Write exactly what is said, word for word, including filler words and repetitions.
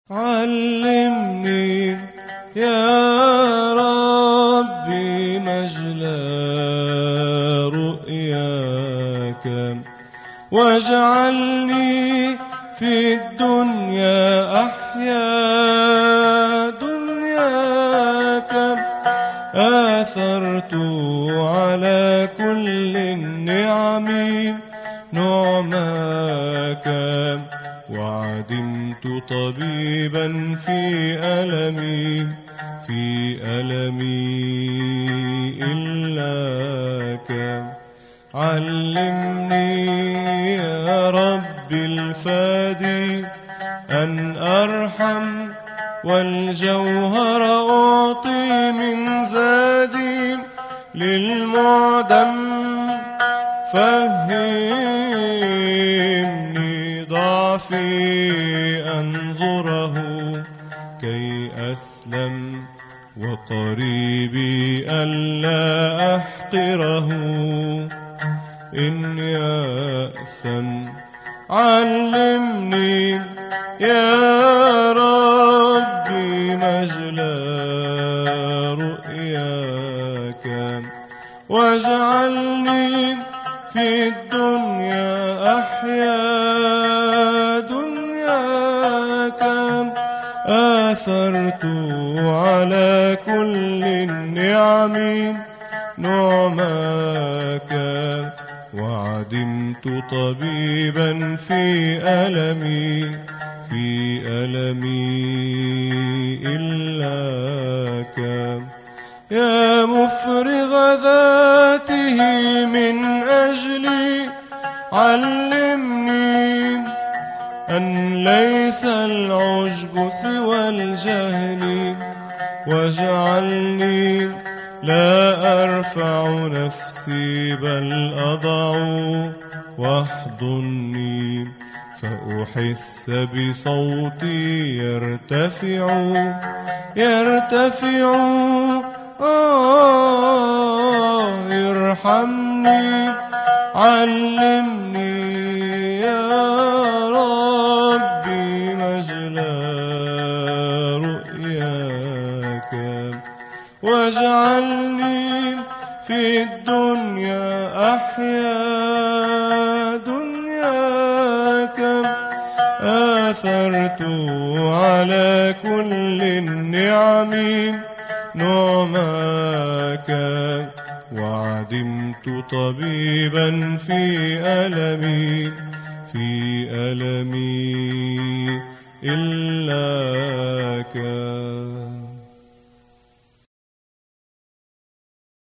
علمني يا ربي مجلى رؤياك، واجعلني في الدنيا أحيا دنياك. آثرت على كل النعم نعماك، وعدمت طبيبا في ألمي في ألمي إلاك. علمني يا رب الفادي أن أرحم، والجوهر أعطي من زادي للمعدم. فهمني ضعفي أنظره كي أسلم، وقريبي ألا أحقره إن يأثم. علمني يا ربي مجلى رؤياك، واجعلني في الدنيا أحيا دنياك. آثرت على كل النعم نعماك، وعدمت طبيبا في ألمي في ألمي إلاك. يا مفرغ ذاته من أجلي، علمني أن ليس العجب سوى الجهل، واجعلني لا أرفع نفسي بل أضع، واحضني فأحس بصوتي يرتفع يرتفع. آه ارحمني. علمني يا ربي مجلى رؤياك، واجعلني في الدنيا أحيا دنياك. آثرت على كل النعم نعماك، وعدمت طبيبا في ألمي في ألمي إلاك.